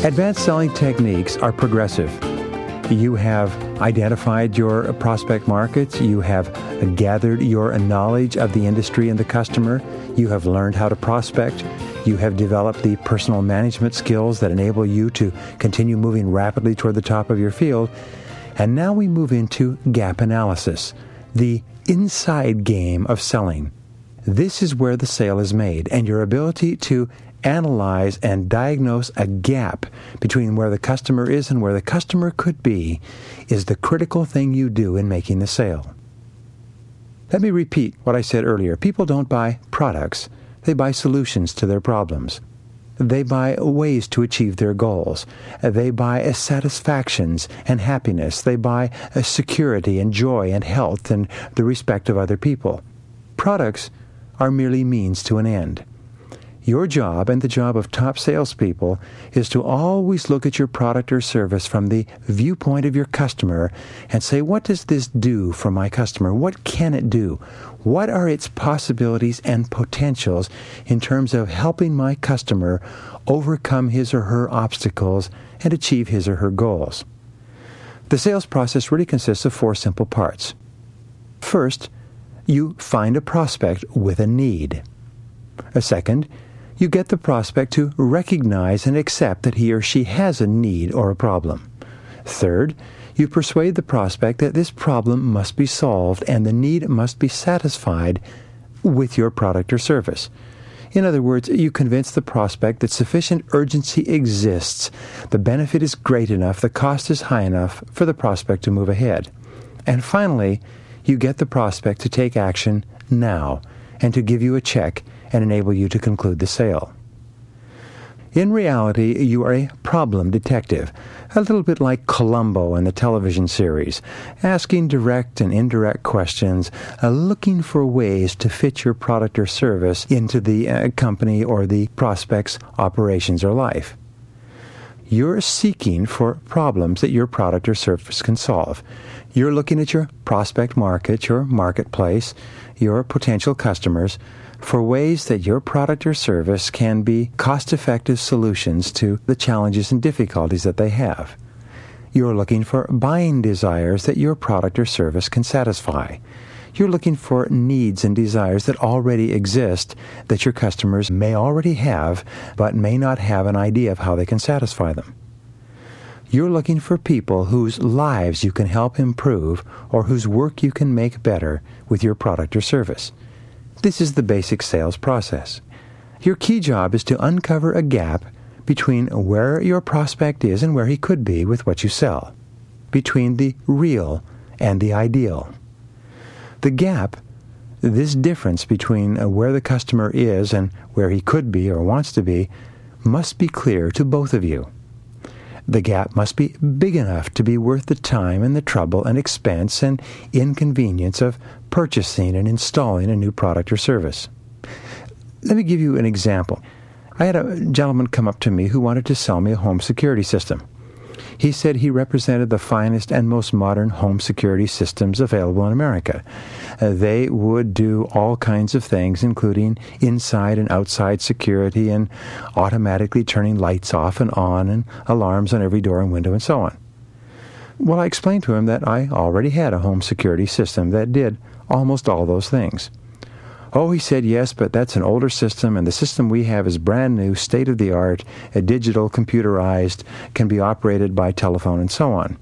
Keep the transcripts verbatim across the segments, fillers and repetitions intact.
Advanced selling techniques are progressive. You have identified your prospect markets. You have gathered your knowledge of the industry and the customer. You have learned how to prospect. You have developed the personal management skills that enable you to continue moving rapidly toward the top of your field. And now we move into gap analysis, the inside game of selling. This is where the sale is made, and your ability to analyze and diagnose a gap between where the customer is and where the customer could be is the critical thing you do in making the sale. Let me repeat what I said earlier. People don't buy products. They buy solutions to their problems. They buy ways to achieve their goals. They buy satisfactions and happiness. They buy security and joy and health and the respect of other people. Products are merely means to an end. Your job and the job of top salespeople is to always look at your product or service from the viewpoint of your customer and say, what does this do for my customer? What can it do? What are its possibilities and potentials in terms of helping my customer overcome his or her obstacles and achieve his or her goals? The sales process really consists of four simple parts. First, you find a prospect with a need. A second, you get the prospect to recognize and accept that he or she has a need or a problem. Third, you persuade the prospect that this problem must be solved and the need must be satisfied with your product or service. In other words, you convince the prospect that sufficient urgency exists, the benefit is great enough, the cost is high enough for the prospect to move ahead. And finally, you get the prospect to take action now and to give you a check and enable you to conclude the sale. In reality, you are a problem detective, a little bit like Columbo in the television series, asking direct and indirect questions, uh, looking for ways to fit your product or service into the uh, company or the prospect's operations or life. You're seeking for problems that your product or service can solve. You're looking at your prospect market, your marketplace, your potential customers, for ways that your product or service can be cost-effective solutions to the challenges and difficulties that they have. You're looking for buying desires that your product or service can satisfy. You're looking for needs and desires that already exist that your customers may already have, but may not have an idea of how they can satisfy them. You're looking for people whose lives you can help improve or whose work you can make better with your product or service. This is the basic sales process. Your key job is to uncover a gap between where your prospect is and where he could be with what you sell, between the real and the ideal. The gap, this difference between where the customer is and where he could be or wants to be, must be clear to both of you. The gap must be big enough to be worth the time and the trouble and expense and inconvenience of purchasing and installing a new product or service. Let me give you an example. I had a gentleman come up to me who wanted to sell me a home security system. He said he represented the finest and most modern home security systems available in America. Uh, they would do all kinds of things, including inside and outside security and automatically turning lights off and on and alarms on every door and window and so on. Well, I explained to him that I already had a home security system that did almost all those things. Oh, he said, yes, but that's an older system, and the system we have is brand new, state-of-the-art, a digital, computerized, can be operated by telephone, and so on.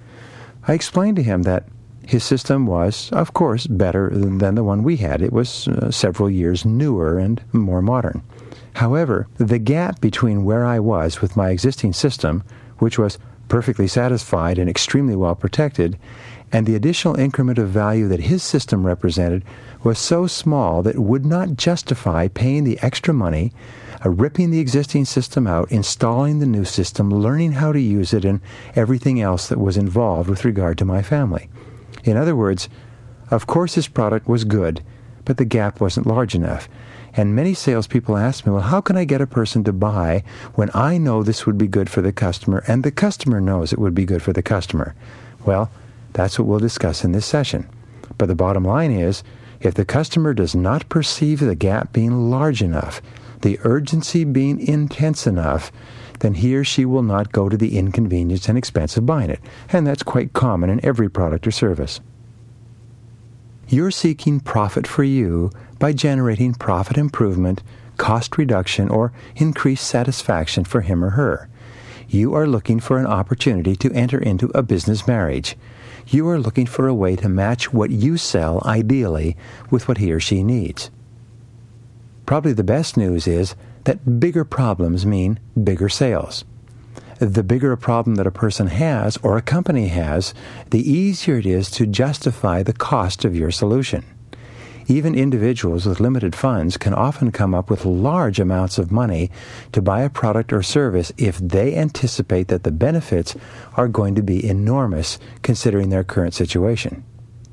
I explained to him that his system was, of course, better than the one we had. It was uh, several years newer and more modern. However, the gap between where I was with my existing system, which was perfectly satisfied and extremely well protected, and the additional increment of value that his system represented was so small that it would not justify paying the extra money, uh, ripping the existing system out, installing the new system, learning how to use it, and everything else that was involved with regard to my family. In other words, of course his product was good, but the gap wasn't large enough. And many salespeople ask me, well, how can I get a person to buy when I know this would be good for the customer and the customer knows it would be good for the customer? Well, that's what we'll discuss in this session. But the bottom line is, if the customer does not perceive the gap being large enough, the urgency being intense enough, then he or she will not go to the inconvenience and expense of buying it. And that's quite common in every product or service. You're seeking profit for you by generating profit improvement, cost reduction, or increased satisfaction for him or her. You are looking for an opportunity to enter into a business marriage. You are looking for a way to match what you sell, ideally, with what he or she needs. Probably the best news is that bigger problems mean bigger sales. The bigger a problem that a person has or a company has, the easier it is to justify the cost of your solution. Even individuals with limited funds can often come up with large amounts of money to buy a product or service if they anticipate that the benefits are going to be enormous considering their current situation.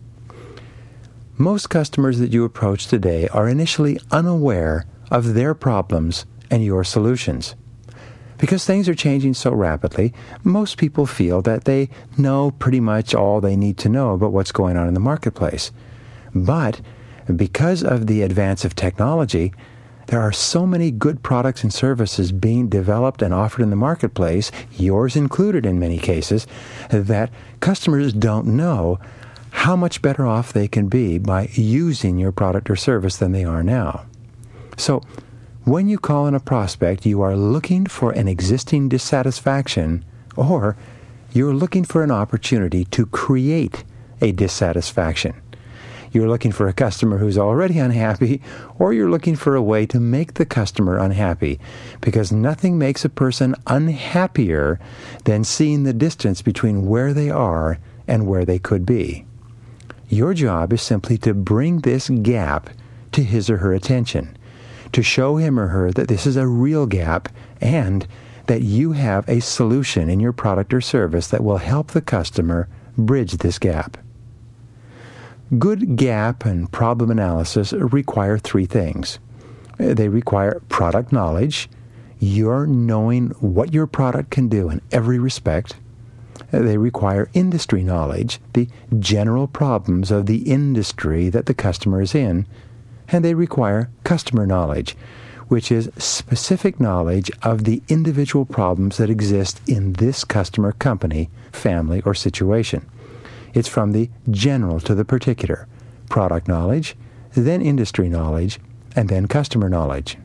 Most customers that you approach today are initially unaware of their problems and your solutions. Because things are changing so rapidly, most people feel that they know pretty much all they need to know about what's going on in the marketplace. But because of the advance of technology, there are so many good products and services being developed and offered in the marketplace, yours included in many cases, that customers don't know how much better off they can be by using your product or service than they are now. So, when you call in a prospect, you are looking for an existing dissatisfaction, or you're looking for an opportunity to create a dissatisfaction. You're looking for a customer who's already unhappy, or you're looking for a way to make the customer unhappy, because nothing makes a person unhappier than seeing the distance between where they are and where they could be. Your job is simply to bring this gap to his or her attention, to show him or her that this is a real gap and that you have a solution in your product or service that will help the customer bridge this gap. Good gap and problem analysis require three things. They require product knowledge, your knowing what your product can do in every respect. They require industry knowledge, the general problems of the industry that the customer is in. And they require customer knowledge, which is specific knowledge of the individual problems that exist in this customer, company, family, or situation. It's from the general to the particular. Product knowledge, then industry knowledge, and then customer knowledge.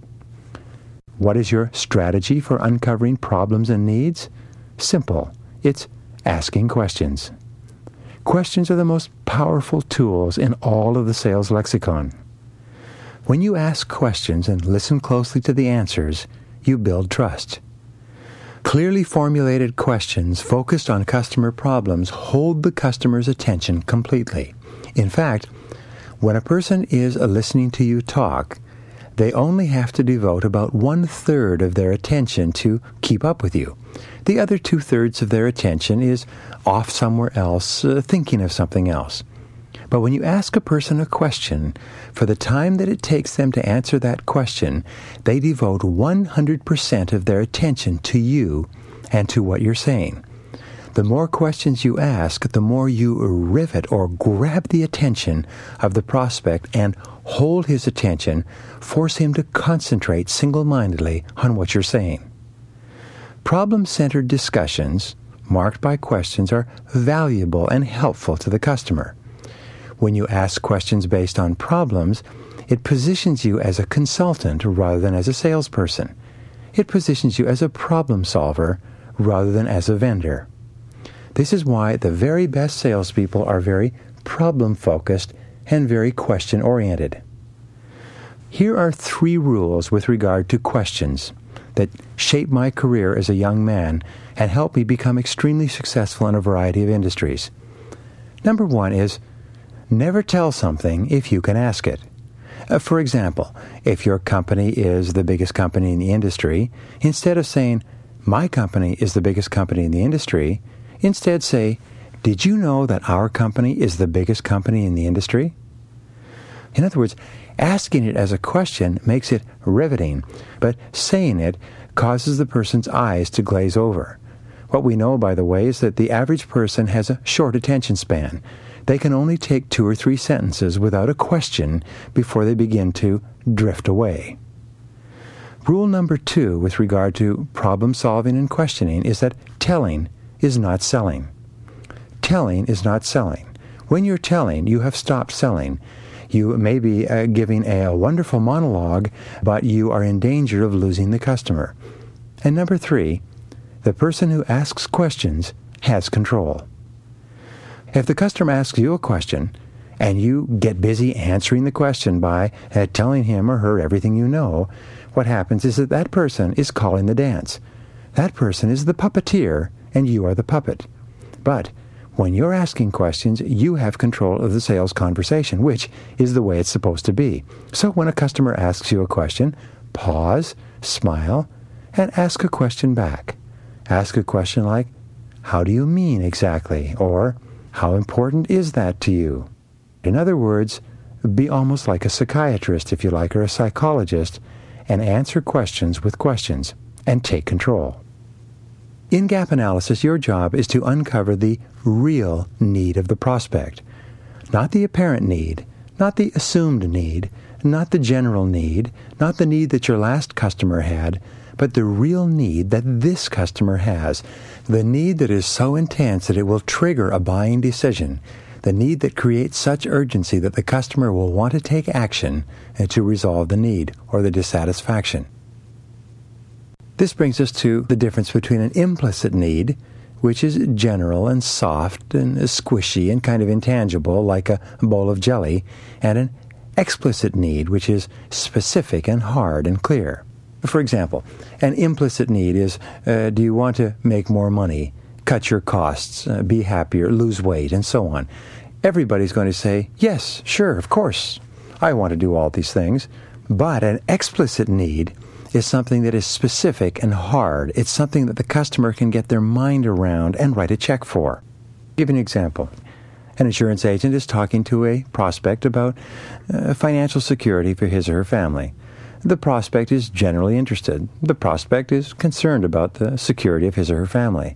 What is your strategy for uncovering problems and needs? Simple. It's asking questions. Questions are the most powerful tools in all of the sales lexicon. When you ask questions and listen closely to the answers, you build trust. Clearly formulated questions focused on customer problems hold the customer's attention completely. In fact, when a person is listening to you talk, they only have to devote about one-third of their attention to keep up with you. The other two-thirds of their attention is off somewhere else, uh, thinking of something else. But when you ask a person a question, for the time that it takes them to answer that question, they devote one hundred percent of their attention to you and to what you're saying. The more questions you ask, the more you rivet or grab the attention of the prospect and hold his attention, force him to concentrate single-mindedly on what you're saying. Problem-centered discussions, marked by questions, are valuable and helpful to the customer. When you ask questions based on problems, it positions you as a consultant rather than as a salesperson. It positions you as a problem solver rather than as a vendor. This is why the very best salespeople are very problem-focused and very question-oriented. Here are three rules with regard to questions that shaped my career as a young man and helped me become extremely successful in a variety of industries. Number one is, never tell something if you can ask it. Uh, for example, if your company is the biggest company in the industry, instead of saying, my company is the biggest company in the industry, instead say, did you know that our company is the biggest company in the industry? In other words, asking it as a question makes it riveting, but saying it causes the person's eyes to glaze over. What we know, by the way, is that the average person has a short attention span. They can only take two or three sentences without a question before they begin to drift away. Rule number two with regard to problem solving and questioning is that telling is not selling. Telling is not selling. When you're telling, you have stopped selling. You may be uh, giving a, a wonderful monologue, but you are in danger of losing the customer. And number three, the person who asks questions has control. If the customer asks you a question, and you get busy answering the question by uh, telling him or her everything you know, what happens is that that person is calling the dance. That person is the puppeteer, and you are the puppet. But when you're asking questions, you have control of the sales conversation, which is the way it's supposed to be. So when a customer asks you a question, pause, smile, and ask a question back. Ask a question like, how do you mean exactly? Or, how important is that to you? In other words, be almost like a psychiatrist, if you like, or a psychologist, and answer questions with questions, and take control. In gap analysis, your job is to uncover the real need of the prospect. Not the apparent need, not the assumed need, not the general need, not the need that your last customer had, but the real need that this customer has. The need that is so intense that it will trigger a buying decision. The need that creates such urgency that the customer will want to take action to resolve the need or the dissatisfaction. This brings us to the difference between an implicit need, which is general and soft and squishy and kind of intangible, like a bowl of jelly, and an explicit need, which is specific and hard and clear. For example, an implicit need is, uh, do you want to make more money, cut your costs, uh, be happier, lose weight, and so on? Everybody's going to say, yes, sure, of course, I want to do all these things. But an explicit need is something that is specific and hard. It's something that the customer can get their mind around and write a check for. I'll give you an example. An insurance agent is talking to a prospect about uh, financial security for his or her family. The prospect is generally interested. The prospect is concerned about the security of his or her family.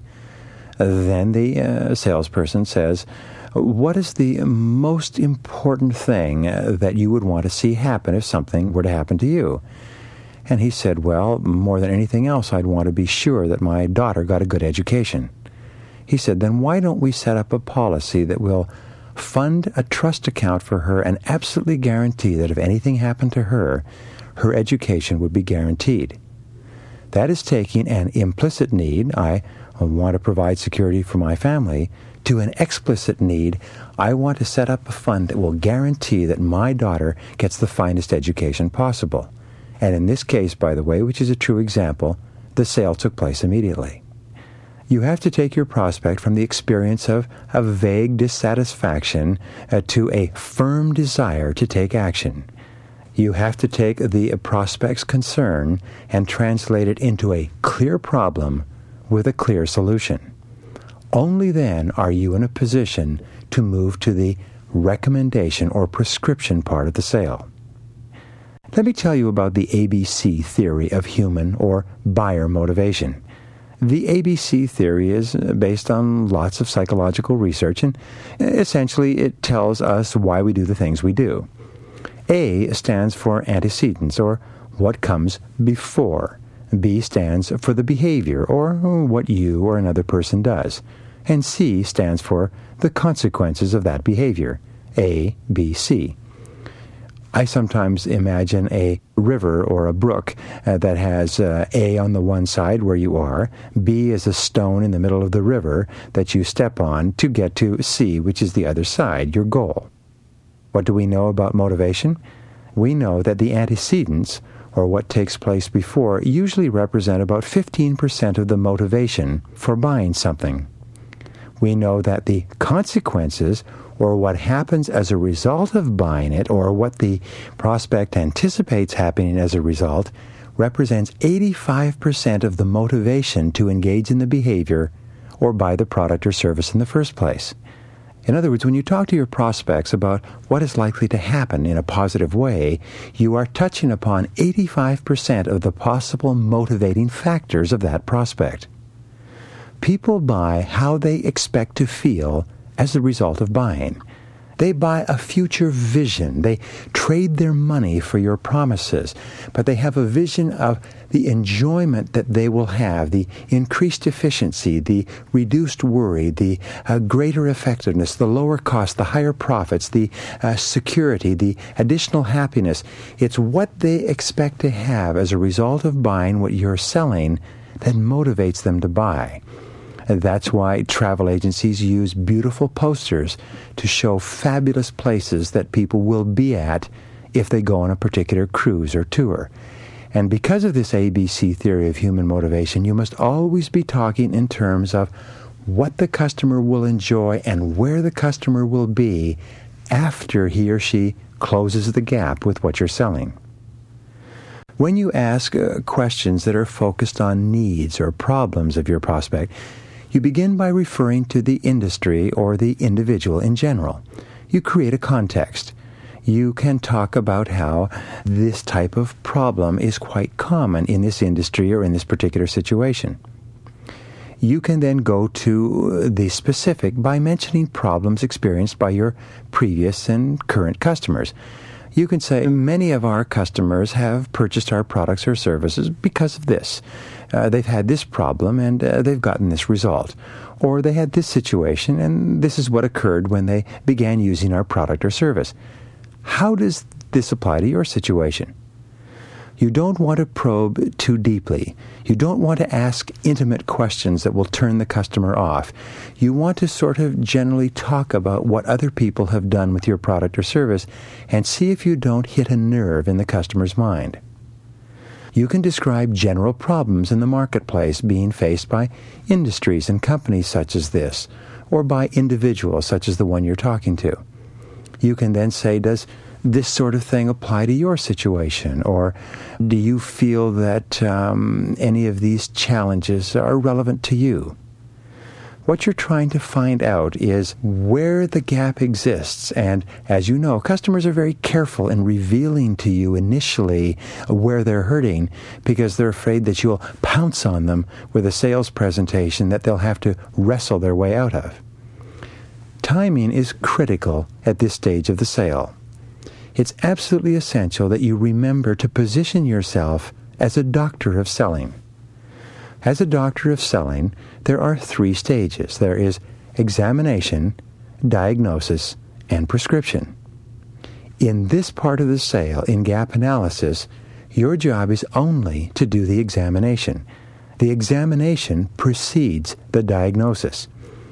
Then the uh, salesperson says, what is the most important thing uh, that you would want to see happen if something were to happen to you? And he said, well, more than anything else, I'd want to be sure that my daughter got a good education. He said, then why don't we set up a policy that will fund a trust account for her and absolutely guarantee that if anything happened to her, her education would be guaranteed. That is taking an implicit need, I want to provide security for my family, to an explicit need, I want to set up a fund that will guarantee that my daughter gets the finest education possible. And in this case, by the way, which is a true example, the sale took place immediately. You have to take your prospect from the experience of a vague dissatisfaction uh, to a firm desire to take action. You have to take the prospect's concern and translate it into a clear problem with a clear solution. Only then are you in a position to move to the recommendation or prescription part of the sale. Let me tell you about the A B C theory of human or buyer motivation. The A B C theory is based on lots of psychological research, and essentially it tells us why we do the things we do. A stands for antecedents, or what comes before. B stands for the behavior, or what you or another person does. And C stands for the consequences of that behavior. A, B, C. I sometimes imagine a river or a brook uh, that has uh, A on the one side where you are, B is a stone in the middle of the river that you step on to get to C, which is the other side, your goal. What do we know about motivation? We know that the antecedents, or what takes place before, usually represent about fifteen percent of the motivation for buying something. We know that the consequences, or what happens as a result of buying it, or what the prospect anticipates happening as a result, represents eighty-five percent of the motivation to engage in the behavior or buy the product or service in the first place. In other words, when you talk to your prospects about what is likely to happen in a positive way, you are touching upon eighty-five percent of the possible motivating factors of that prospect. People buy how they expect to feel as a result of buying. They buy a future vision. They trade their money for your promises, but they have a vision of the enjoyment that they will have, the increased efficiency, the reduced worry, the uh, greater effectiveness, the lower cost, the higher profits, the uh, security, the additional happiness. It's what they expect to have as a result of buying what you're selling that motivates them to buy. And that's why travel agencies use beautiful posters to show fabulous places that people will be at if they go on a particular cruise or tour. And because of this A B C theory of human motivation, you must always be talking in terms of what the customer will enjoy and where the customer will be after he or she closes the gap with what you're selling. When you ask uh, questions that are focused on needs or problems of your prospect, you begin by referring to the industry or the individual in general. You create a context. You can talk about how this type of problem is quite common in this industry or in this particular situation. You can then go to the specific by mentioning problems experienced by your previous and current customers. You can say, many of our customers have purchased our products or services because of this. Uh, they've had this problem and uh, they've gotten this result. Or they had this situation and this is what occurred when they began using our product or service. How does this apply to your situation? You don't want to probe too deeply. You don't want to ask intimate questions that will turn the customer off. You want to sort of generally talk about what other people have done with your product or service and see if you don't hit a nerve in the customer's mind. You can describe general problems in the marketplace being faced by industries and companies such as this, or by individuals such as the one you're talking to. You can then say, does this sort of thing apply to your situation? Or do you feel that um, any of these challenges are relevant to you? What you're trying to find out is where the gap exists. And as you know, customers are very careful in revealing to you initially where they're hurting because they're afraid that you'll pounce on them with a sales presentation that they'll have to wrestle their way out of. Timing is critical at this stage of the sale. It's absolutely essential that you remember to position yourself as a doctor of selling. As a doctor of selling, there are three stages. There is examination, diagnosis, and prescription. In this part of the sale, in gap analysis, your job is only to do the examination. The examination precedes the diagnosis.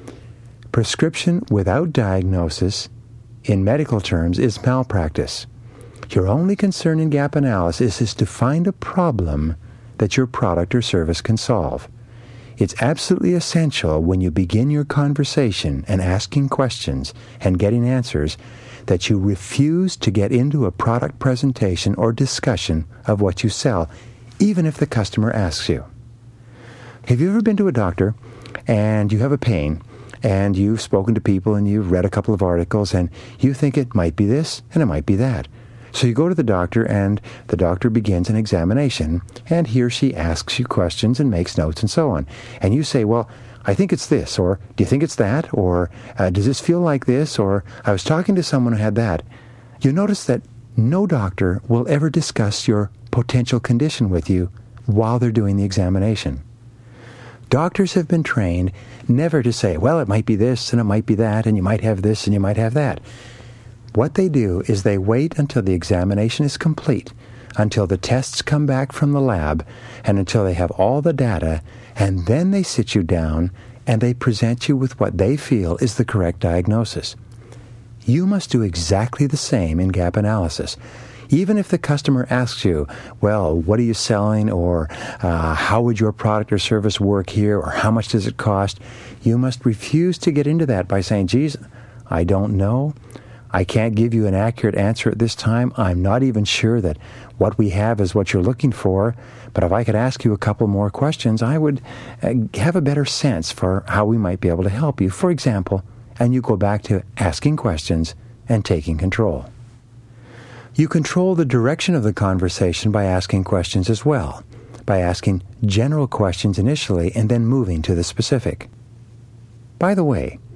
Prescription without diagnosis, in medical terms, is malpractice. Your only concern in gap analysis is to find a problem that your product or service can solve. It's absolutely essential when you begin your conversation and asking questions and getting answers that you refuse to get into a product presentation or discussion of what you sell, even if the customer asks you. Have you ever been to a doctor and you have a pain and you've spoken to people and you've read a couple of articles and you think it might be this and it might be that? So you go to the doctor and the doctor begins an examination and he or she asks you questions and makes notes and so on. And you say, well, I think it's this, or do you think it's that, or uh, does this feel like this, or I was talking to someone who had that. You notice that no doctor will ever discuss your potential condition with you while they're doing the examination. Doctors have been trained never to say, well, it might be this and it might be that, and you might have this and you might have that. What they do is they wait until the examination is complete, until the tests come back from the lab, and until they have all the data, and then they sit you down and they present you with what they feel is the correct diagnosis. You must do exactly the same in gap analysis. Even if the customer asks you, well, what are you selling, or uh, how would your product or service work here, or how much does it cost, you must refuse to get into that by saying, geez, I don't know. I can't give you an accurate answer at this time. I'm not even sure that what we have is what you're looking for. But if I could ask you a couple more questions, I would uh, have a better sense for how we might be able to help you. For example, and you go back to asking questions and taking control. You control the direction of the conversation by asking questions as well, by asking general questions initially and then moving to the specific. By the way,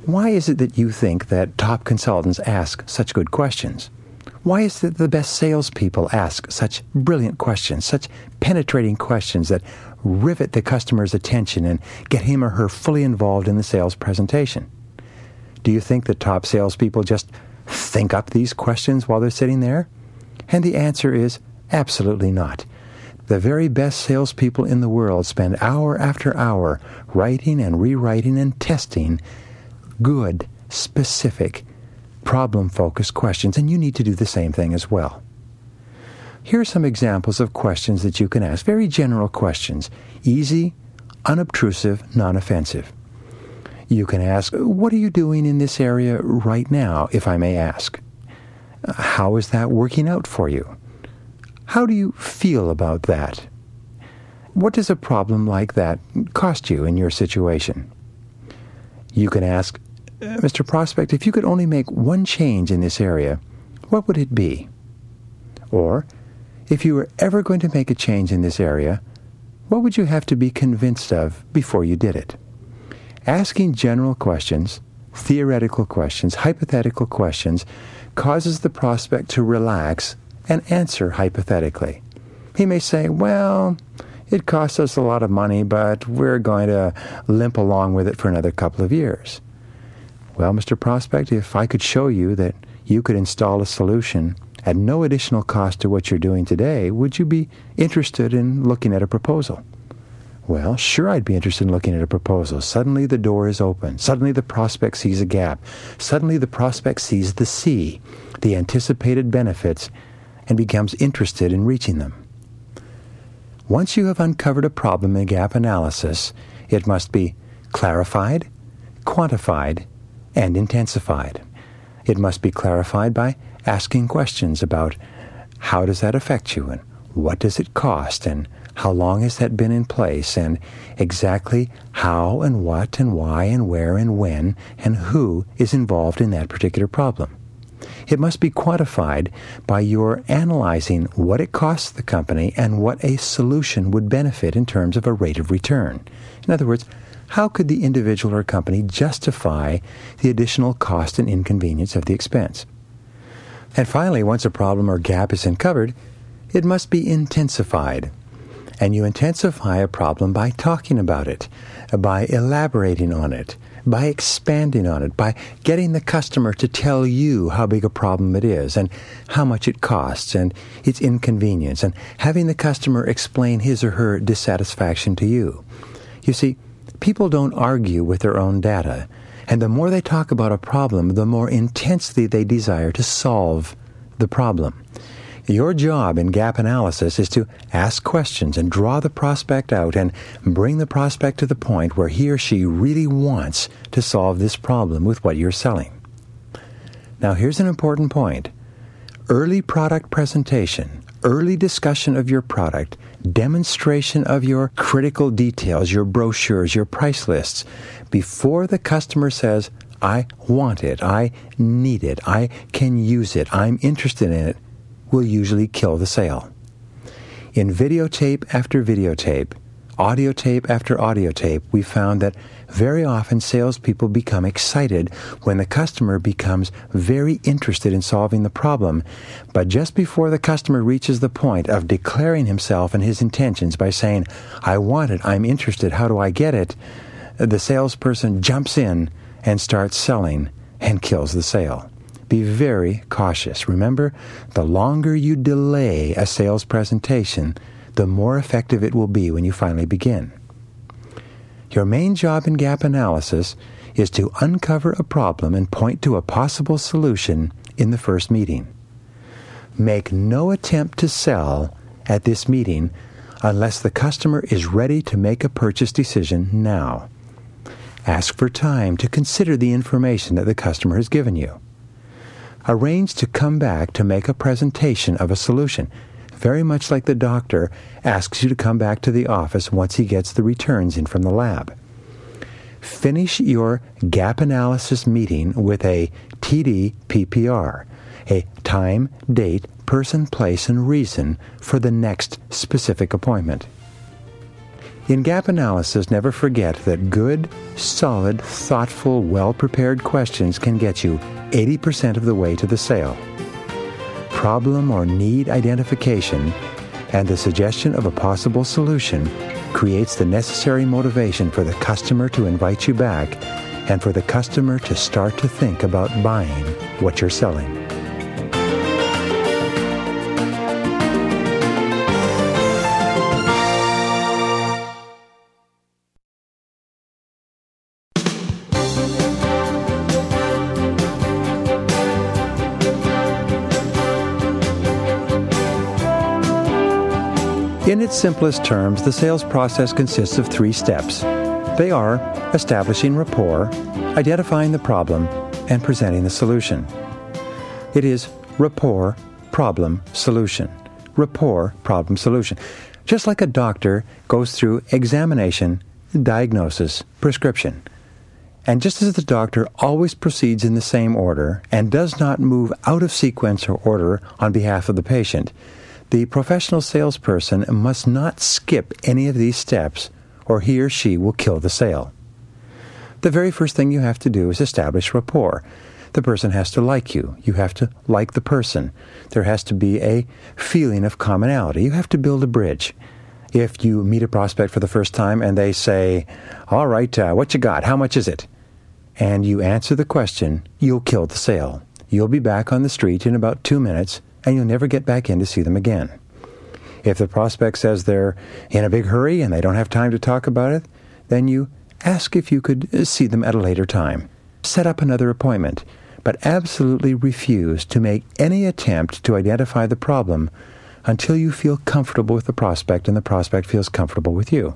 Why is it that you think that top consultants ask such good questions? Why is it the best salespeople ask such brilliant questions, such penetrating questions that rivet the customer's attention and get him or her fully involved in the sales presentation? Do you think that top salespeople just think up these questions while they're sitting there? And the answer is absolutely not. The very best salespeople in the world spend hour after hour writing and rewriting and testing good, specific, problem-focused questions, and you need to do the same thing as well. Here are some examples of questions that you can ask, very general questions, easy, unobtrusive, non-offensive. You can ask, what are you doing in this area right now, if I may ask? How is that working out for you? How do you feel about that? What does a problem like that cost you in your situation? You can ask, Mister Prospect, if you could only make one change in this area, what would it be? Or, if you were ever going to make a change in this area, what would you have to be convinced of before you did it? Asking general questions, theoretical questions, hypothetical questions, causes the prospect to relax and answer hypothetically. He may say, well, it costs us a lot of money, but we're going to limp along with it for another couple of years. Well, Mister Prospect, if I could show you that you could install a solution at no additional cost to what you're doing today, would you be interested in looking at a proposal? Well, sure, I'd be interested in looking at a proposal. Suddenly the door is open. Suddenly the prospect sees a gap. Suddenly the prospect sees the C, the anticipated benefits, and becomes interested in reaching them. Once you have uncovered a problem in gap analysis, it must be clarified, quantified, and intensified. It must be clarified by asking questions about how does that affect you, and what does it cost, and how long has that been in place, and exactly how and what and why and where and when and who is involved in that particular problem. It must be quantified by your analyzing what it costs the company and what a solution would benefit in terms of a rate of return. In other words, how could the individual or company justify the additional cost and inconvenience of the expense? And finally, once a problem or gap is uncovered, it must be intensified. And you intensify a problem by talking about it, by elaborating on it, by expanding on it, by getting the customer to tell you how big a problem it is and how much it costs and its inconvenience, and having the customer explain his or her dissatisfaction to you. You see, people don't argue with their own data, and the more they talk about a problem, the more intensely they desire to solve the problem. Your job in gap analysis is to ask questions and draw the prospect out and bring the prospect to the point where he or she really wants to solve this problem with what you're selling. Now, here's an important point. Early product presentation, early discussion of your product, demonstration of your critical details, your brochures, your price lists, before the customer says, I want it, I need it, I can use it, I'm interested in it, will usually kill the sale. In videotape after videotape, audio tape after audio tape, we found that very often salespeople become excited when the customer becomes very interested in solving the problem, but just before the customer reaches the point of declaring himself and his intentions by saying, I want it, I'm interested, how do I get it, the salesperson jumps in and starts selling and kills the sale. Be very cautious. Remember, the longer you delay a sales presentation, the more effective it will be when you finally begin. Your main job in gap analysis is to uncover a problem and point to a possible solution in the first meeting. Make no attempt to sell at this meeting unless the customer is ready to make a purchase decision now. Ask for time to consider the information that the customer has given you. Arrange to come back to make a presentation of a solution, very much like the doctor asks you to come back to the office once he gets the returns in from the lab. Finish your gap analysis meeting with a T D P P R, a time, date, person, place, and reason for the next specific appointment. In gap analysis, never forget that good, solid, thoughtful, well-prepared questions can get you eighty percent of the way to the sale. Problem or need identification and the suggestion of a possible solution creates the necessary motivation for the customer to invite you back and for the customer to start to think about buying what you're selling. In its simplest terms, the sales process consists of three steps. They are establishing rapport, identifying the problem, and presenting the solution. It is rapport, problem, solution. Rapport, problem, solution. Just like a doctor goes through examination, diagnosis, prescription. And just as the doctor always proceeds in the same order and does not move out of sequence or order on behalf of the patient, the professional salesperson must not skip any of these steps, or he or she will kill the sale. The very first thing you have to do is establish rapport. The person has to like you. You have to like the person. There has to be a feeling of commonality. You have to build a bridge. If you meet a prospect for the first time and they say, "All right, uh, what you got? How much is it?" and you answer the question, you'll kill the sale. You'll be back on the street in about two minutes, and you'll never get back in to see them again. If the prospect says they're in a big hurry and they don't have time to talk about it, then you ask if you could see them at a later time. Set up another appointment, but absolutely refuse to make any attempt to identify the problem until you feel comfortable with the prospect and the prospect feels comfortable with you.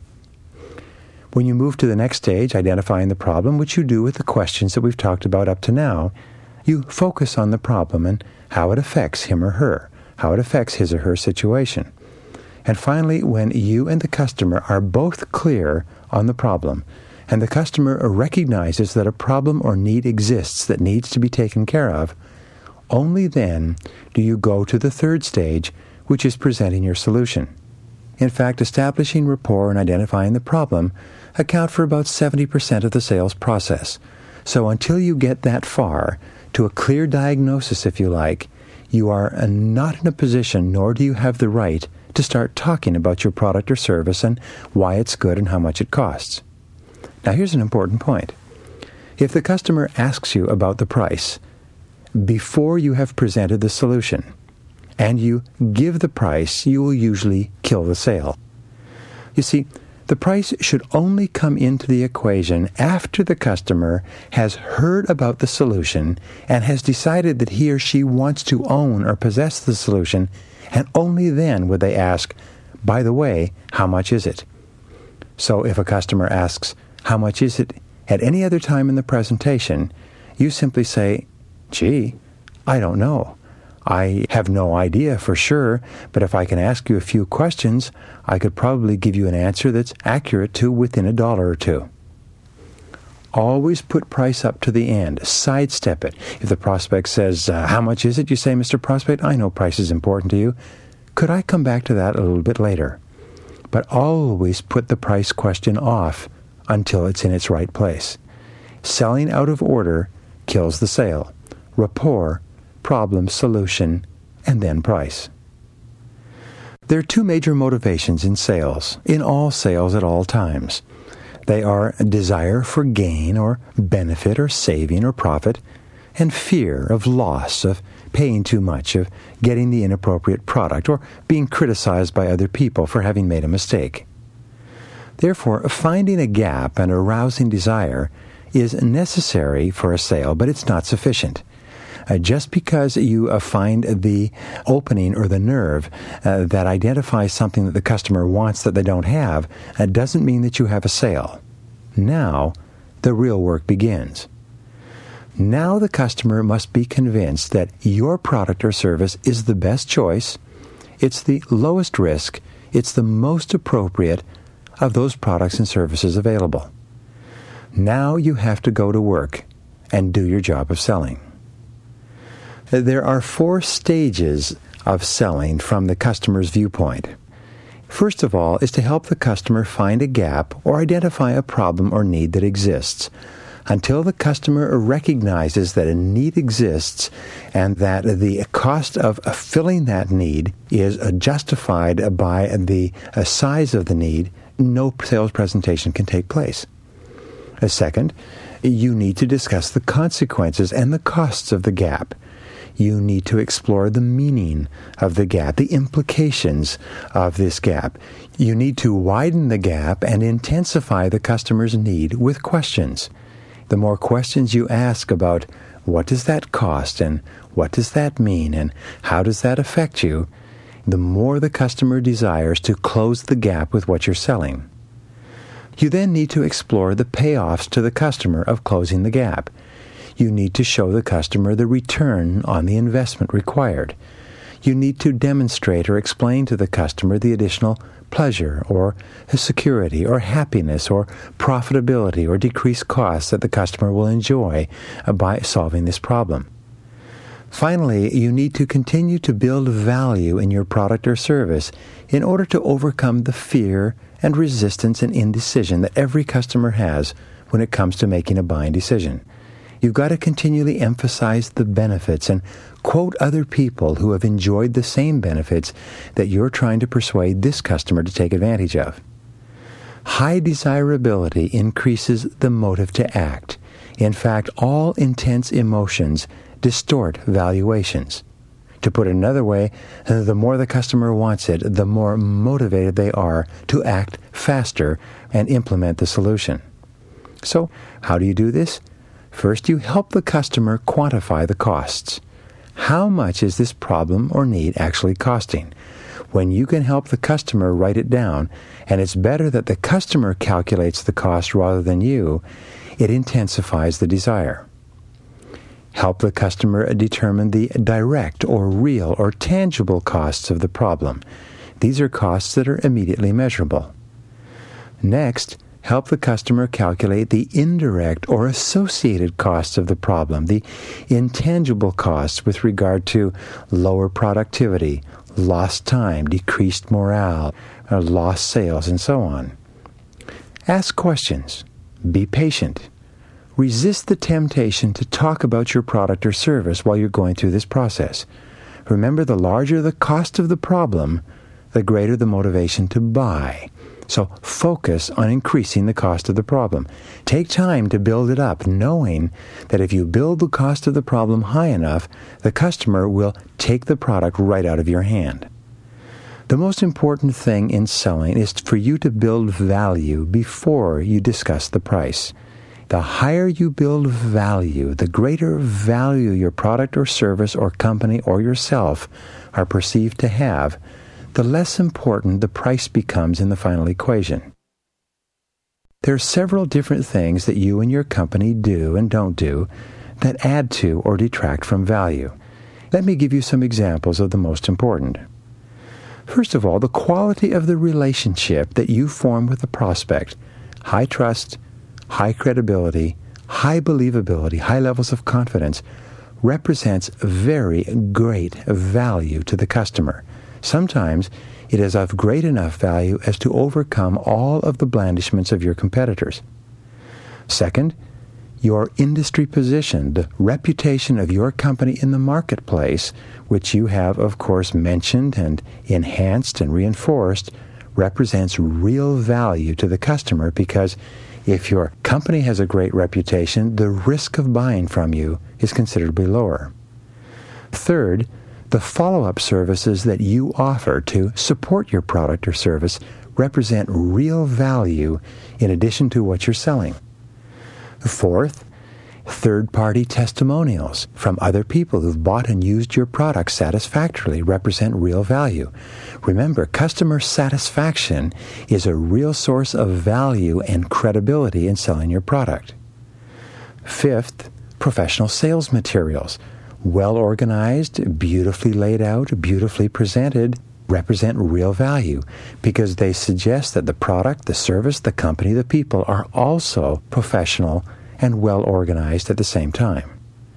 When you move to the next stage, identifying the problem, which you do with the questions that we've talked about up to now, you focus on the problem and how it affects him or her, how it affects his or her situation. And finally, when you and the customer are both clear on the problem, and the customer recognizes that a problem or need exists that needs to be taken care of, only then do you go to the third stage, which is presenting your solution. In fact, establishing rapport and identifying the problem account for about seventy percent of the sales process. So until you get that far, to a clear diagnosis, if you like, you are not in a position, nor do you have the right, to start talking about your product or service and why it's good and how much it costs. Now here's an important point. If the customer asks you about the price before you have presented the solution, and you give the price, you will usually kill the sale. You see, the price should only come into the equation after the customer has heard about the solution and has decided that he or she wants to own or possess the solution, and only then would they ask, "By the way, how much is it?" So if a customer asks, "How much is it?" at any other time in the presentation, you simply say, "Gee, I don't know. I have no idea for sure, but if I can ask you a few questions, I could probably give you an answer that's accurate to within a dollar or two." Always put price up to the end. Sidestep it. If the prospect says, uh, "How much is it?" you say, "Mister Prospect, I know price is important to you. Could I come back to that a little bit later?" But always put the price question off until it's in its right place. Selling out of order kills the sale. Rapport, problem, solution, and then price. There are two major motivations in sales, in all sales at all times. They are a desire for gain or benefit or saving or profit, and fear of loss, of paying too much, of getting the inappropriate product, or being criticized by other people for having made a mistake. Therefore, finding a gap and arousing desire is necessary for a sale, but it's not sufficient. Uh, just because you uh, find the opening or the nerve uh, that identifies something that the customer wants that they don't have, uh, doesn't mean that you have a sale. Now, the real work begins. Now the customer must be convinced that your product or service is the best choice, it's the lowest risk, it's the most appropriate of those products and services available. Now you have to go to work and do your job of selling. There are four stages of selling from the customer's viewpoint. First of all is to help the customer find a gap or identify a problem or need that exists. Until the customer recognizes that a need exists and that the cost of filling that need is justified by the size of the need, no sales presentation can take place. Second, you need to discuss the consequences and the costs of the gap. You need to explore the meaning of the gap, the implications of this gap. You need to widen the gap and intensify the customer's need with questions. The more questions you ask about what does that cost and what does that mean and how does that affect you, the more the customer desires to close the gap with what you're selling. You then need to explore the payoffs to the customer of closing the gap. You need to show the customer the return on the investment required. You need to demonstrate or explain to the customer the additional pleasure or security or happiness or profitability or decreased costs that the customer will enjoy by solving this problem. Finally, you need to continue to build value in your product or service in order to overcome the fear and resistance and indecision that every customer has when it comes to making a buying decision. You've got to continually emphasize the benefits and quote other people who have enjoyed the same benefits that you're trying to persuade this customer to take advantage of. High desirability increases the motive to act. In fact, all intense emotions distort valuations. To put it another way, the more the customer wants it, the more motivated they are to act faster and implement the solution. So, how do you do this? First, you help the customer quantify the costs. How much is this problem or need actually costing? When you can help the customer write it down, and it's better that the customer calculates the cost rather than you, it intensifies the desire. Help the customer determine the direct or real or tangible costs of the problem. These are costs that are immediately measurable. Next, help the customer calculate the indirect or associated costs of the problem, the intangible costs with regard to lower productivity, lost time, decreased morale, or lost sales, and so on. Ask questions. Be patient. Resist the temptation to talk about your product or service while you're going through this process. Remember, the larger the cost of the problem, the greater the motivation to buy. So focus on increasing the cost of the problem. Take time to build it up, knowing that if you build the cost of the problem high enough, the customer will take the product right out of your hand. The most important thing in selling is for you to build value before you discuss the price. The higher you build value, the greater value your product or service or company or yourself are perceived to have, the less important the price becomes in the final equation. There are several different things that you and your company do and don't do that add to or detract from value. Let me give you some examples of the most important. First of all, the quality of the relationship that you form with the prospect, high trust, high credibility, high believability, high levels of confidence, represents very great value to the customer. Sometimes it is of great enough value as to overcome all of the blandishments of your competitors. Second, your industry position, the reputation of your company in the marketplace, which you have, of course, mentioned and enhanced and reinforced, represents real value to the customer because if your company has a great reputation, the risk of buying from you is considerably lower. Third, the follow-up services that you offer to support your product or service represent real value in addition to what you're selling. Fourth, third-party testimonials from other people who've bought and used your product satisfactorily represent real value. Remember, customer satisfaction is a real source of value and credibility in selling your product. Fifth, professional sales materials. Well-organized, beautifully laid out, beautifully presented, represent real value because they suggest that the product, the service, the company, the people are also professional and well-organized at the same time.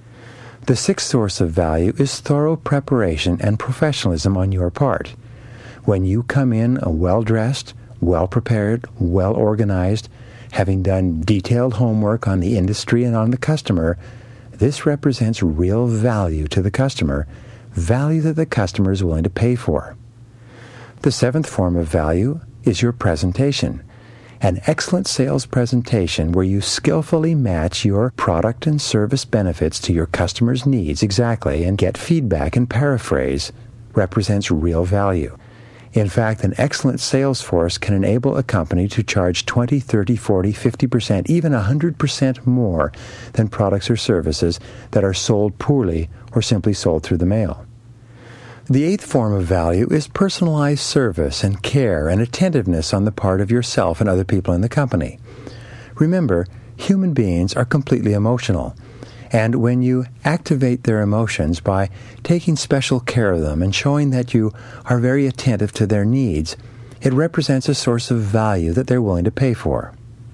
The sixth source of value is thorough preparation and professionalism on your part. When you come in well-dressed, well-prepared, well-organized, having done detailed homework on the industry and on the customer, this represents real value to the customer, value that the customer is willing to pay for. The seventh form of value is your presentation. An excellent sales presentation where you skillfully match your product and service benefits to your customer's needs exactly and get feedback and paraphrase represents real value. In fact, an excellent sales force can enable a company to charge twenty, thirty, forty, fifty percent, even one hundred percent more than products or services that are sold poorly or simply sold through the mail. The eighth form of value is personalized service and care and attentiveness on the part of yourself and other people in the company. Remember, human beings are completely emotional. And when you activate their emotions by taking special care of them and showing that you are very attentive to their needs, it represents a source of value that they're willing to pay for.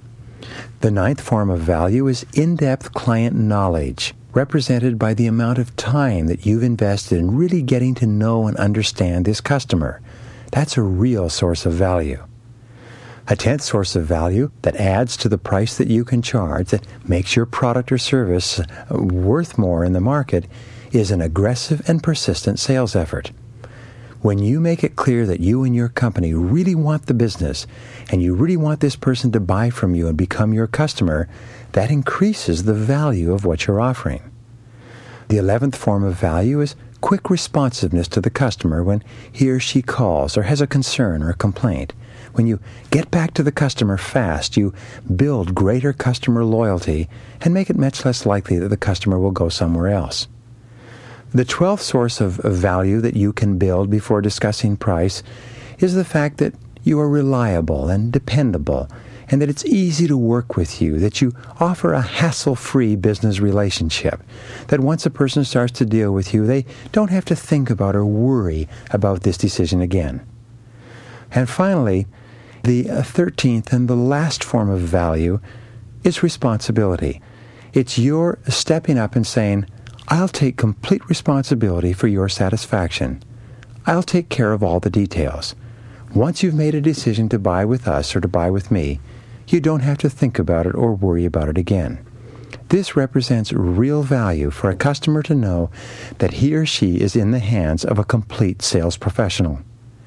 The ninth form of value is in-depth client knowledge, represented by the amount of time that you've invested in really getting to know and understand this customer. That's a real source of value. A tenth source of value that adds to the price that you can charge, that makes your product or service worth more in the market, is an aggressive and persistent sales effort. When you make it clear that you and your company really want the business, and you really want this person to buy from you and become your customer, that increases the value of what you're offering. The eleventh form of value is quick responsiveness to the customer when he or she calls or has a concern or a complaint. When you get back to the customer fast, you build greater customer loyalty and make it much less likely that the customer will go somewhere else. The twelfth source of, of value that you can build before discussing price is the fact that you are reliable and dependable, and that it's easy to work with you, that you offer a hassle-free business relationship, that once a person starts to deal with you, they don't have to think about or worry about this decision again. And finally, the thirteenth and the last form of value is responsibility. It's your stepping up and saying, I'll take complete responsibility for your satisfaction. I'll take care of all the details. Once you've made a decision to buy with us or to buy with me, you don't have to think about it or worry about it again. This represents real value for a customer to know that he or she is in the hands of a complete sales professional.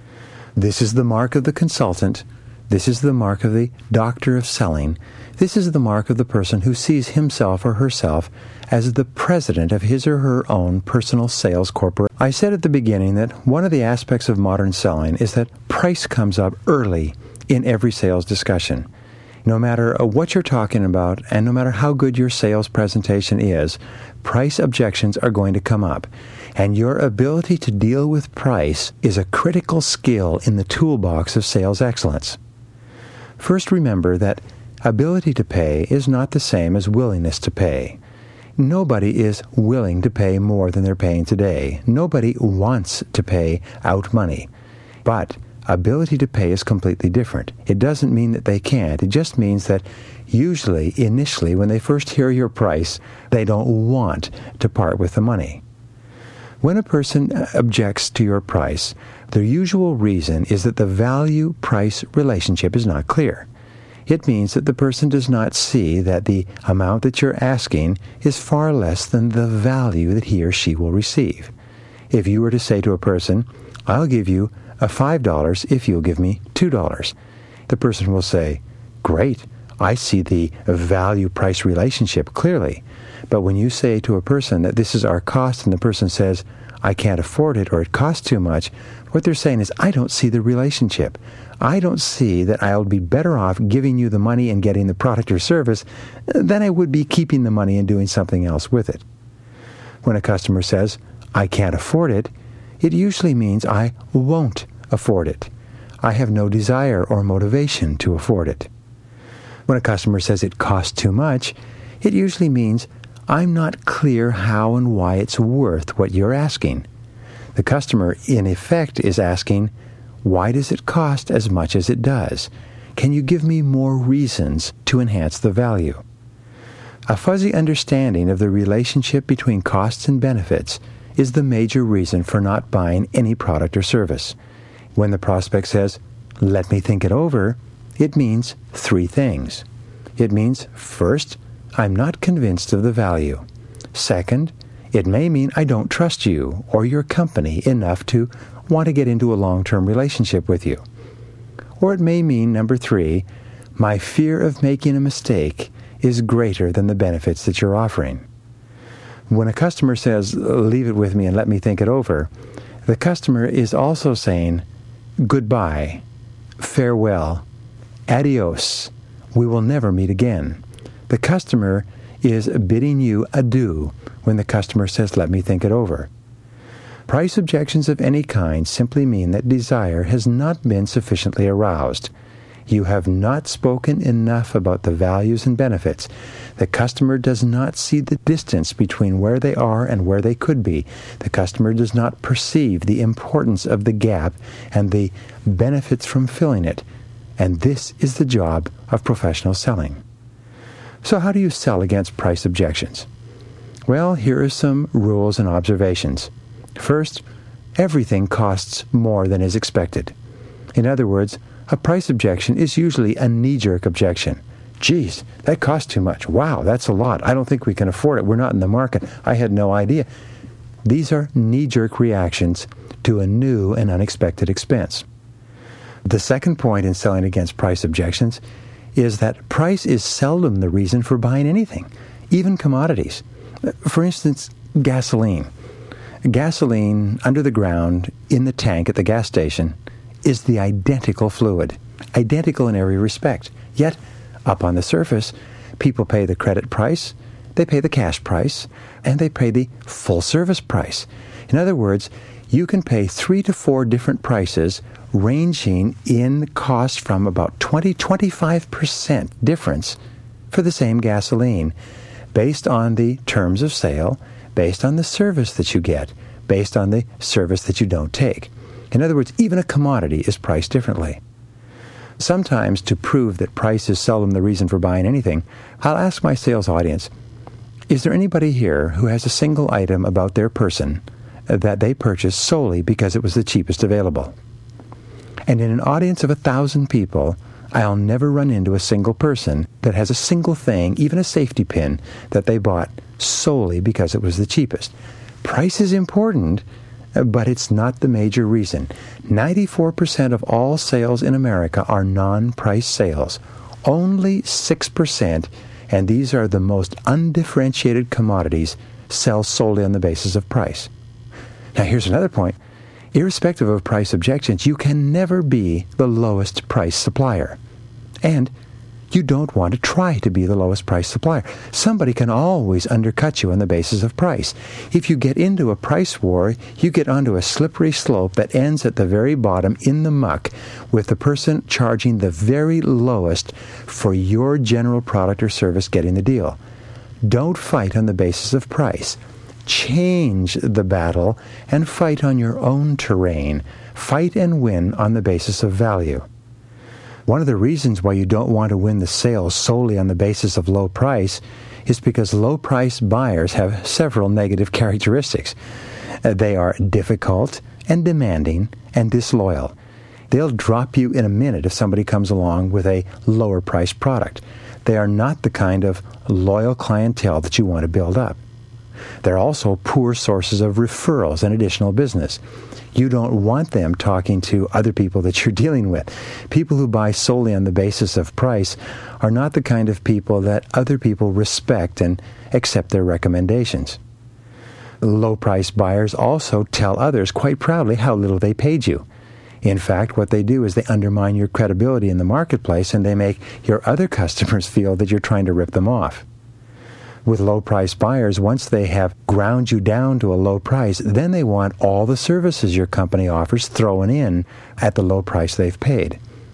This is the mark of the consultant. This is the mark of the doctor of selling. This is the mark of the person who sees himself or herself as the president of his or her own personal sales corporation. I said at the beginning that one of the aspects of modern selling is that price comes up early in every sales discussion. No matter what you're talking about and no matter how good your sales presentation is, price objections are going to come up. And your ability to deal with price is a critical skill in the toolbox of sales excellence. First, remember that ability to pay is not the same as willingness to pay. Nobody is willing to pay more than they're paying today. Nobody wants to pay out money. But ability to pay is completely different. It doesn't mean that they can't. It just means that usually, initially, when they first hear your price, they don't want to part with the money. When a person objects to your price, the usual reason is that the value-price relationship is not clear. It means that the person does not see that the amount that you're asking is far less than the value that he or she will receive. If you were to say to a person, I'll give you a five dollars if you'll give me two dollars, the person will say, great, I see the value-price relationship clearly. But when you say to a person that this is our cost and the person says, I can't afford it or it costs too much, what they're saying is, I don't see the relationship. I don't see that I'll be better off giving you the money and getting the product or service than I would be keeping the money and doing something else with it. When a customer says, I can't afford it, it usually means I won't afford it. I have no desire or motivation to afford it. When a customer says it costs too much, it usually means I'm not clear how and why it's worth what you're asking. The customer, in effect, is asking, why does it cost as much as it does? Can you give me more reasons to enhance the value? A fuzzy understanding of the relationship between costs and benefits is the major reason for not buying any product or service. When the prospect says, "Let me think it over," it means three things. It means, first, I'm not convinced of the value. Second, it may mean I don't trust you or your company enough to want to get into a long-term relationship with you. Or it may mean, number three, my fear of making a mistake is greater than the benefits that you're offering. When a customer says, "Leave it with me and let me think it over," the customer is also saying, "Goodbye, farewell, adios, we will never meet again." The customer is bidding you adieu when the customer says, "Let me think it over." Price objections of any kind simply mean that desire has not been sufficiently aroused. You have not spoken enough about the values and benefits. The customer does not see the distance between where they are and where they could be. The customer does not perceive the importance of the gap and the benefits from filling it. And this is the job of professional selling. So how do you sell against price objections? Well, here are some rules and observations. First, everything costs more than is expected. In other words, a price objection is usually a knee-jerk objection. Geez, that costs too much. Wow, that's a lot. I don't think we can afford it. We're not in the market. I had no idea. These are knee-jerk reactions to a new and unexpected expense. The second point in selling against price objections is that price is seldom the reason for buying anything, even commodities. For instance, gasoline. Gasoline under the ground in the tank at the gas station is the identical fluid, identical in every respect. Yet, up on the surface, people pay the credit price, they pay the cash price, and they pay the full service price. In other words, you can pay three to four different prices ranging in cost from about twenty to twenty-five percent difference for the same gasoline based on the terms of sale, based on the service that you get, based on the service that you don't take. In other words, even a commodity is priced differently. Sometimes, to prove that price is seldom the reason for buying anything, I'll ask my sales audience, is there anybody here who has a single item about their person that they purchased solely because it was the cheapest available? And in an audience of a thousand people, I'll never run into a single person that has a single thing, even a safety pin, that they bought solely because it was the cheapest. Price is important, but it's not the major reason. ninety-four percent of all sales in America are non-price sales. Only six percent, and these are the most undifferentiated commodities, sell solely on the basis of price. Now here's another point. Irrespective of price objections, you can never be the lowest price supplier. And you don't want to try to be the lowest price supplier. Somebody can always undercut you on the basis of price. If you get into a price war, you get onto a slippery slope that ends at the very bottom in the muck with the person charging the very lowest for your general product or service getting the deal. Don't fight on the basis of price. Change the battle and fight on your own terrain. Fight and win on the basis of value. One of the reasons why you don't want to win the sale solely on the basis of low price is because low-price buyers have several negative characteristics. Uh, they are difficult and demanding and disloyal. They'll drop you in a minute if somebody comes along with a lower-priced product. They are not the kind of loyal clientele that you want to build up. They're also poor sources of referrals and additional business. You don't want them talking to other people that you're dealing with. People who buy solely on the basis of price are not the kind of people that other people respect and accept their recommendations. Low-price buyers also tell others quite proudly how little they paid you. In fact, what they do is they undermine your credibility in the marketplace and they make your other customers feel that you're trying to rip them off. With low-price buyers, once they have ground you down to a low price, then they want all the services your company offers thrown in at the low price they've paid.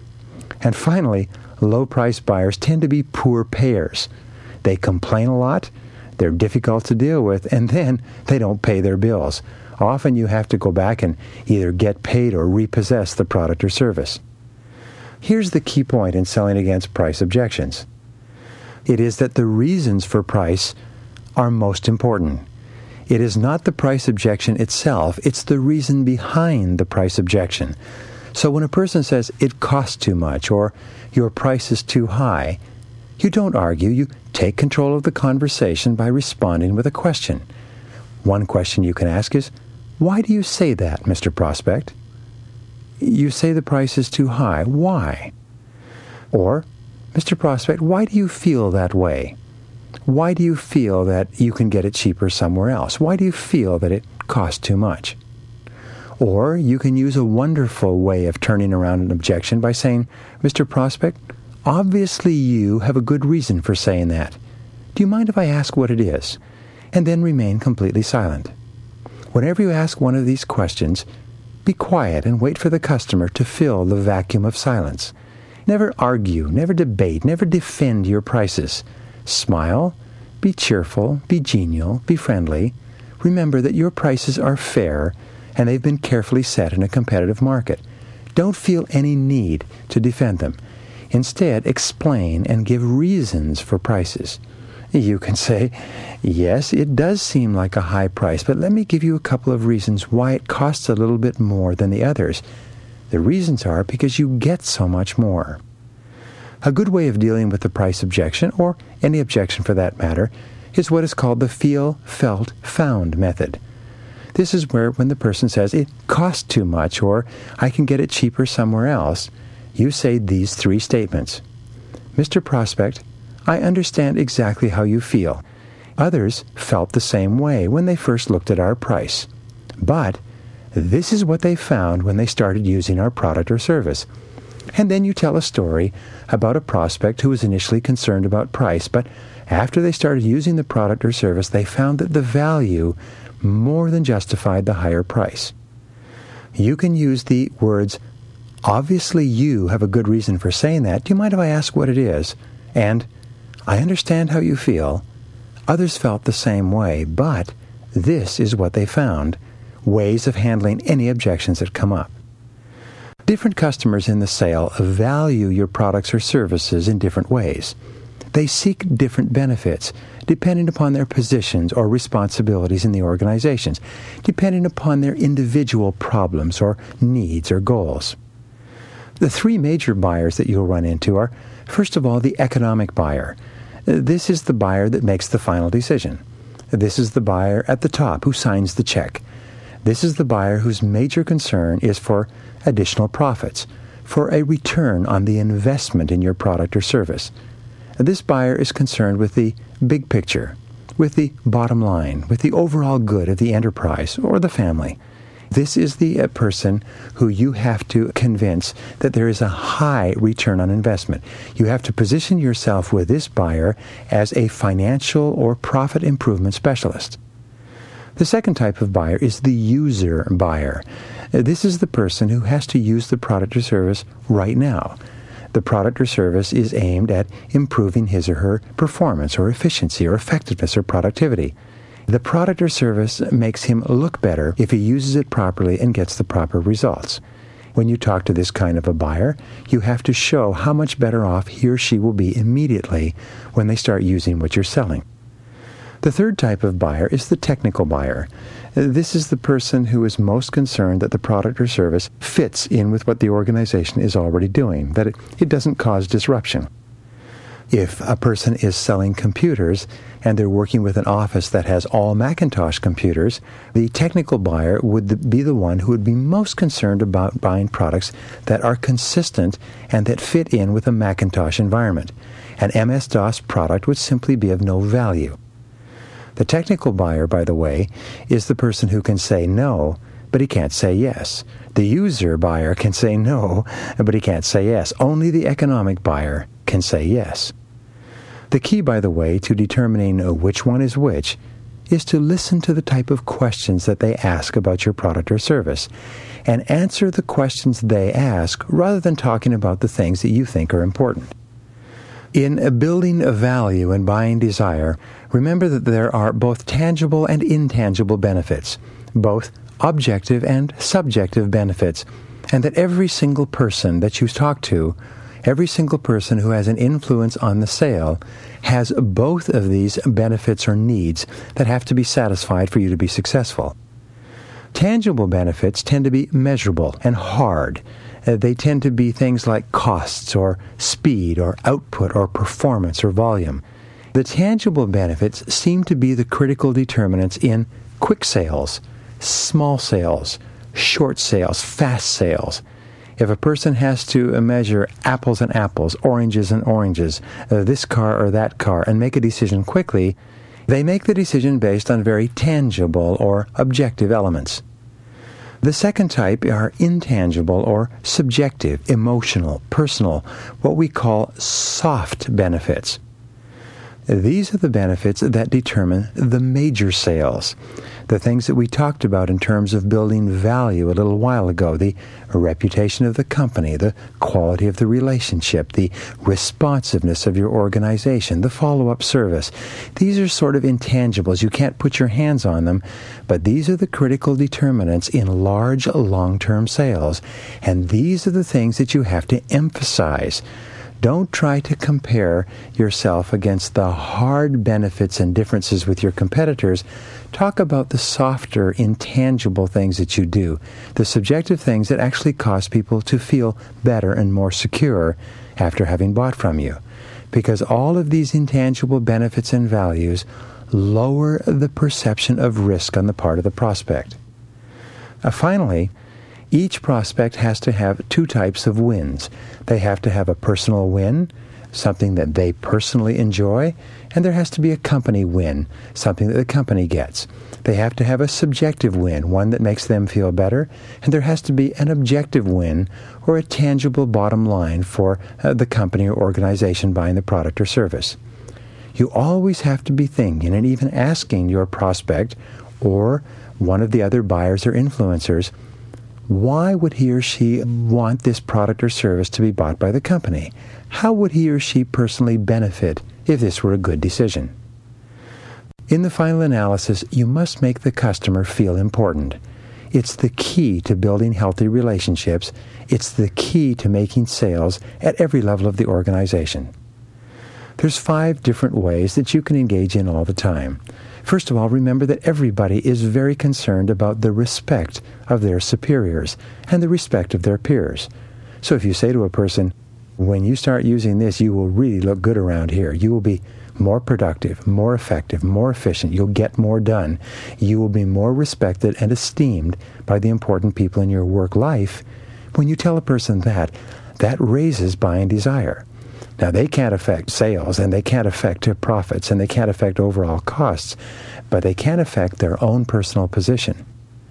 And finally, low-price buyers tend to be poor payers. They complain a lot, they're difficult to deal with, and then they don't pay their bills. Often you have to go back and either get paid or repossess the product or service. Here's the key point in selling against price objections. It is that the reasons for price are most important. It is not the price objection itself, it's the reason behind the price objection. So when a person says it costs too much or your price is too high, you don't argue. You take control of the conversation by responding with a question. One question you can ask is, why do you say that, Mister Prospect? You say the price is too high. Why? Or, Mister Prospect, why do you feel that way? Why do you feel that you can get it cheaper somewhere else? Why do you feel that it costs too much? Or you can use a wonderful way of turning around an objection by saying, Mister Prospect, obviously you have a good reason for saying that. Do you mind if I ask what it is? And then remain completely silent. Whenever you ask one of these questions, be quiet and wait for the customer to fill the vacuum of silence. Never argue, never debate, never defend your prices. Smile, be cheerful, be genial, be friendly. Remember that your prices are fair and they've been carefully set in a competitive market. Don't feel any need to defend them. Instead, explain and give reasons for prices. You can say, yes, it does seem like a high price, but let me give you a couple of reasons why it costs a little bit more than the others. The reasons are because you get so much more. A good way of dealing with the price objection, or any objection for that matter, is what is called the feel, felt, found method. This is where when the person says, it costs too much, or I can get it cheaper somewhere else, you say these three statements. Mister Prospect, I understand exactly how you feel. Others felt the same way when they first looked at our price. But this is what they found when they started using our product or service. And then you tell a story about a prospect who was initially concerned about price, but after they started using the product or service, they found that the value more than justified the higher price. You can use the words, obviously you have a good reason for saying that. Do you mind if I ask what it is? And, I understand how you feel. Others felt the same way, but this is what they found. Ways of handling any objections that come up. Different customers in the sale value your products or services in different ways. They seek different benefits, depending upon their positions or responsibilities in the organizations, depending upon their individual problems or needs or goals. The three major buyers that you'll run into are, first of all, the economic buyer. This is the buyer that makes the final decision. This is the buyer at the top who signs the check. This is the buyer whose major concern is for additional profits, for a return on the investment in your product or service. This buyer is concerned with the big picture, with the bottom line, with the overall good of the enterprise or the family. This is the uh, person who you have to convince that there is a high return on investment. You have to position yourself with this buyer as a financial or profit improvement specialist. The second type of buyer is the user buyer. Uh, this is the person who has to use the product or service right now. The product or service is aimed at improving his or her performance or efficiency or effectiveness or productivity. The product or service makes him look better if he uses it properly and gets the proper results. When you talk to this kind of a buyer, you have to show how much better off he or she will be immediately when they start using what you're selling. The third type of buyer is the technical buyer. This is the person who is most concerned that the product or service fits in with what the organization is already doing, that it, it doesn't cause disruption. If a person is selling computers and they're working with an office that has all Macintosh computers, the technical buyer would be the one who would be most concerned about buying products that are consistent and that fit in with a Macintosh environment. An M S DOS product would simply be of no value. The technical buyer, by the way, is the person who can say no, but he can't say yes. The user buyer can say no, but he can't say yes. Only the economic buyer can say yes. The key, by the way, to determining which one is which is to listen to the type of questions that they ask about your product or service and answer the questions they ask rather than talking about the things that you think are important. In building a value and buying desire, remember that there are both tangible and intangible benefits, both objective and subjective benefits, and that every single person that you talk to, every single person who has an influence on the sale, has both of these benefits or needs that have to be satisfied for you to be successful. Tangible benefits tend to be measurable and hard. Uh, they tend to be things like costs or speed or output or performance or volume. The tangible benefits seem to be the critical determinants in quick sales, small sales, short sales, fast sales. If a person has to measure apples and apples, oranges and oranges, uh, this car or that car, and make a decision quickly, they make the decision based on very tangible or objective elements. The second type are intangible or subjective, emotional, personal, what we call soft benefits. These are the benefits that determine the major sales, the things that we talked about in terms of building value a little while ago, the reputation of the company, the quality of the relationship, the responsiveness of your organization, the follow-up service. These are sort of intangibles. You can't put your hands on them, but these are the critical determinants in large, long-term sales, and these are the things that you have to emphasize. Don't try to compare yourself against the hard benefits and differences with your competitors. Talk about the softer, intangible things that you do, the subjective things that actually cause people to feel better and more secure after having bought from you. Because all of these intangible benefits and values lower the perception of risk on the part of the prospect. Uh, finally, each prospect has to have two types of wins. They have to have a personal win, something that they personally enjoy, and there has to be a company win, something that the company gets. They have to have a subjective win, one that makes them feel better, and there has to be an objective win or a tangible bottom line for uh, the company or organization buying the product or service. You always have to be thinking and even asking your prospect or one of the other buyers or influencers, why would he or she want this product or service to be bought by the company? How would he or she personally benefit if this were a good decision? In the final analysis, you must make the customer feel important. It's the key to building healthy relationships. It's the key to making sales at every level of the organization. There's five different ways that you can engage in all the time. First of all, remember that everybody is very concerned about the respect of their superiors and the respect of their peers. So if you say to a person, when you start using this, you will really look good around here. You will be more productive, more effective, more efficient. You'll get more done. You will be more respected and esteemed by the important people in your work life. When you tell a person that, that raises buying desire. Now, they can't affect sales, and they can't affect profits, and they can't affect overall costs, but they can affect their own personal position.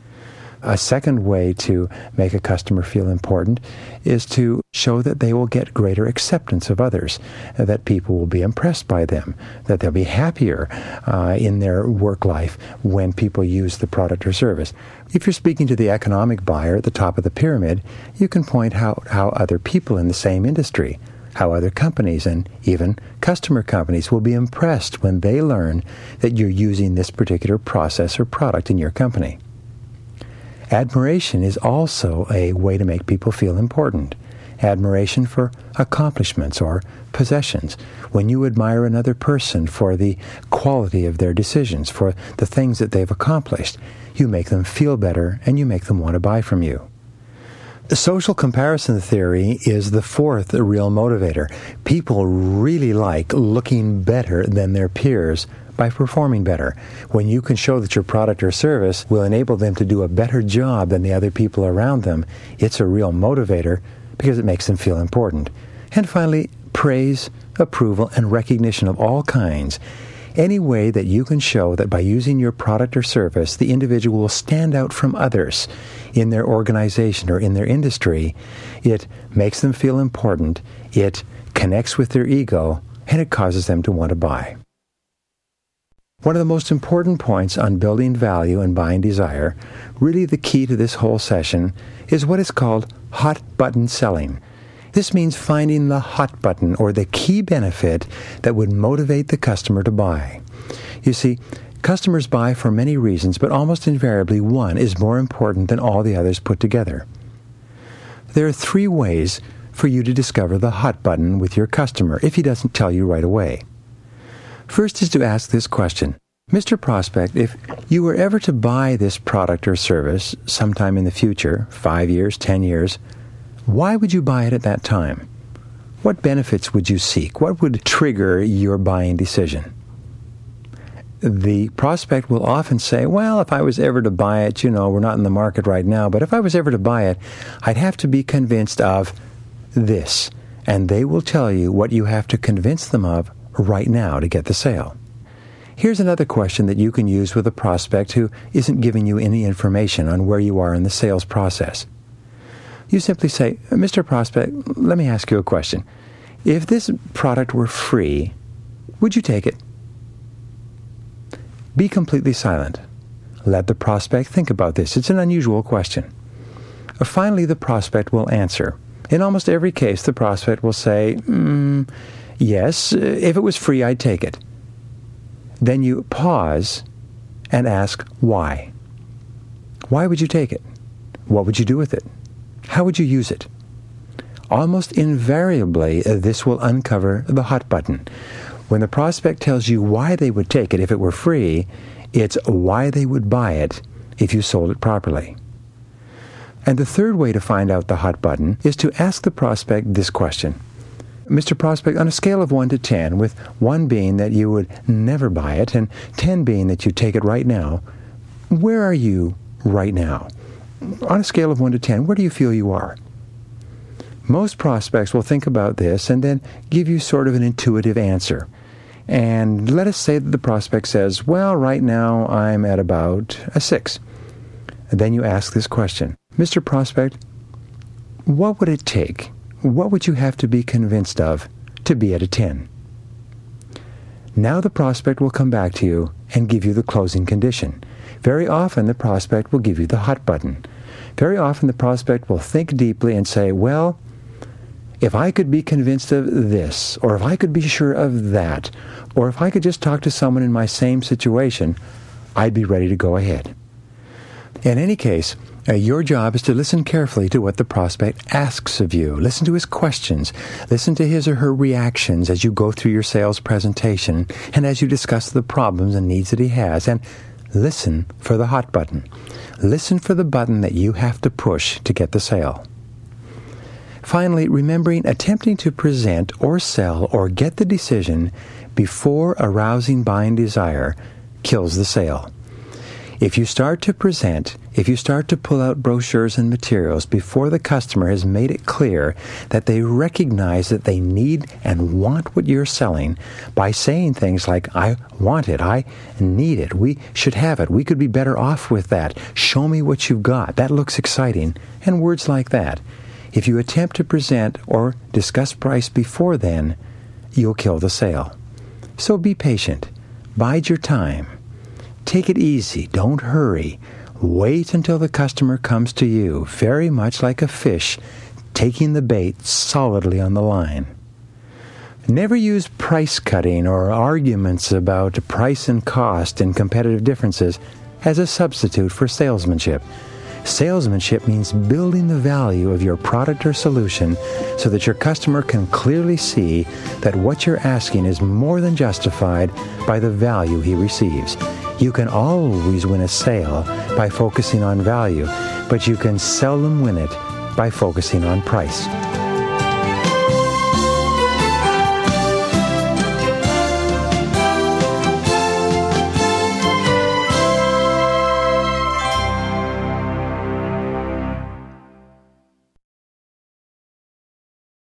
A second way to make a customer feel important is to show that they will get greater acceptance of others, that people will be impressed by them, that they'll be happier uh, in their work life when people use the product or service. If you're speaking to the economic buyer at the top of the pyramid, you can point out how other people in the same industry, how other companies and even customer companies will be impressed when they learn that you're using this particular process or product in your company. Admiration is also a way to make people feel important. Admiration for accomplishments or possessions. When you admire another person for the quality of their decisions, for the things that they've accomplished, you make them feel better and you make them want to buy from you. The social comparison theory is the fourth real motivator. People really like looking better than their peers by performing better. When you can show that your product or service will enable them to do a better job than the other people around them, it's a real motivator because it makes them feel important. And finally, praise, approval, and recognition of all kinds. Any way that you can show that by using your product or service, the individual will stand out from others in their organization or in their industry, it makes them feel important, it connects with their ego, and it causes them to want to buy. One of the most important points on building value and buying desire, really the key to this whole session, is what is called hot button selling. This means finding the hot button or the key benefit that would motivate the customer to buy. You see, customers buy for many reasons, but almost invariably one is more important than all the others put together. There are three ways for you to discover the hot button with your customer if he doesn't tell you right away. First is to ask this question. Mister Prospect, if you were ever to buy this product or service sometime in the future, five years, ten years, Why would you buy it at that time? What benefits would you seek? What would trigger your buying decision? The prospect will often say, well, if I was ever to buy it, you know, we're not in the market right now, but if I was ever to buy it, I'd have to be convinced of this. And they will tell you what you have to convince them of right now to get the sale. Here's another question that you can use with a prospect who isn't giving you any information on where you are in the sales process. You simply say, Mister Prospect, let me ask you a question. If this product were free, would you take it? Be completely silent. Let the prospect think about this. It's an unusual question. Finally, the prospect will answer. In almost every case, the prospect will say, mm, yes, if it was free, I'd take it. Then you pause and ask why. Why would you take it? What would you do with it? How would you use it? Almost invariably, this will uncover the hot button. When the prospect tells you why they would take it if it were free, it's why they would buy it if you sold it properly. And the third way to find out the hot button is to ask the prospect this question. Mister Prospect, on a scale of one to ten, with one being that you would never buy it and ten being that you take it right now, where are you right now? On a scale of one to ten, where do you feel you are? Most prospects will think about this and then give you sort of an intuitive answer. And let us say that the prospect says, well, right now I'm at about a six. And then you ask this question. Mister Prospect, what would it take? What would you have to be convinced of to be at a ten? Now the prospect will come back to you and give you the closing condition. Very often the prospect will give you the hot button. Very often the prospect will think deeply and say, well, if I could be convinced of this, or if I could be sure of that, or if I could just talk to someone in my same situation, I'd be ready to go ahead. In any case, uh, your job is to listen carefully to what the prospect asks of you. Listen to his questions. Listen to his or her reactions as you go through your sales presentation and as you discuss the problems and needs that he has. And listen for the hot button. Listen for the button that you have to push to get the sale. Finally, remembering attempting to present or sell or get the decision before arousing buying desire kills the sale. If you start to present, if you start to pull out brochures and materials before the customer has made it clear that they recognize that they need and want what you're selling by saying things like, I want it, I need it, we should have it, we could be better off with that, show me what you've got, that looks exciting, and words like that. If you attempt to present or discuss price before then, you'll kill the sale. So be patient. Bide your time. Take it easy. Don't hurry. Wait until the customer comes to you, very much like a fish taking the bait solidly on the line. Never use price cutting or arguments about price and cost and competitive differences as a substitute for salesmanship. Salesmanship means building the value of your product or solution so that your customer can clearly see that what you're asking is more than justified by the value he receives. You can always win a sale by focusing on value, but you can seldom win it by focusing on price.